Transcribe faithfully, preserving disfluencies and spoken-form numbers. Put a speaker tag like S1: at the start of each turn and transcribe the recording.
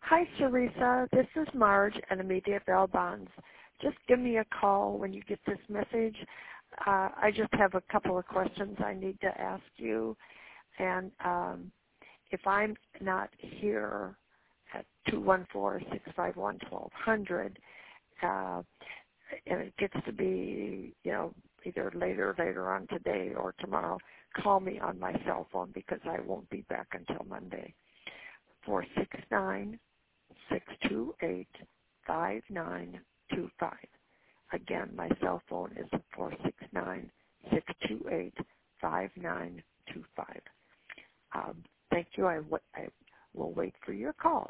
S1: Hi, Teresa. This is Marge at Immediate Bail Bonds. Just give me a call when you get this message. Uh, I just have a couple of questions I need to ask you. And um, if I'm not here at two one four, six five one, one two zero zero, uh, and it gets to be, you know, either later, later on today or tomorrow, call me on my cell phone because I won't be back until Monday. four six nine, six two eight, five nine two five. Again, my cell phone is four six nine, six two eight, five nine two five. Um, thank you. I, w- I will wait for your call.